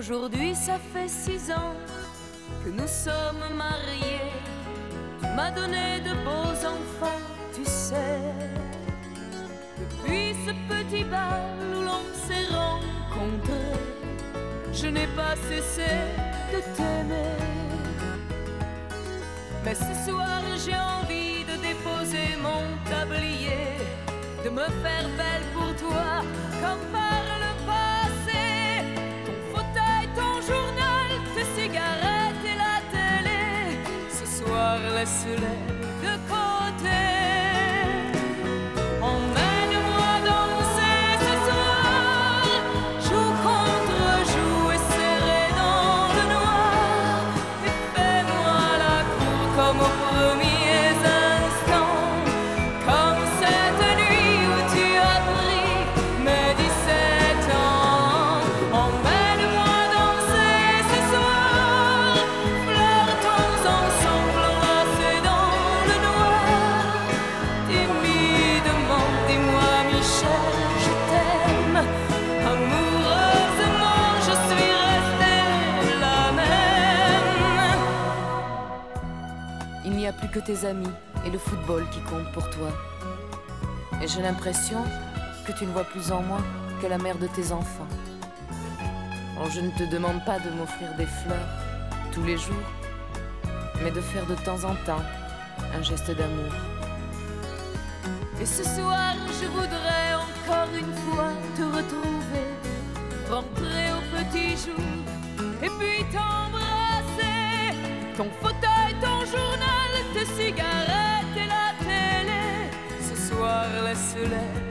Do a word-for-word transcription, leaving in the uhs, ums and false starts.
Aujourd'hui ça fait six ans que nous sommes mariés. Tu m'as donné de beaux enfants, tu sais. Depuis ce petit bal où l'on s'est rencontrés, je n'ai pas cessé de t'aimer. Mais ce soir j'ai envie de déposer mon tablier, de me faire belle pour toi comme par le passé. Ton fauteuil, ton journal, tes cigarettes et la télé, ce soir laisse-les de côté. Emmène-moi danser ce soir, joue contre joue et serré dans le noir, et fais-moi la cour comme au premier instant, comme cette nuit où tu as pris mes dix-sept ans. Emmène-moi danser ce soir, flirtons ensemble enlacés dans le noir. Timidement, dis-moi Michel, je t'aime. Amoureusement, je suis restée la même. Il n'y a plus que tes amis et le football qui comptent pour toi. Et j'ai l'impression que tu ne vois plus en moi que la mère de tes enfants. Oh, je ne te demande pas de m'offrir des fleurs tous les jours, mais de faire de temps en temps un geste d'amour. Et ce soir, je voudrais encore une fois te retrouver, rentrer au petit jour et puis t'embrasser. Ton fauteuil, ton journal, tes cigarettes et la télé, ce soir laisse-les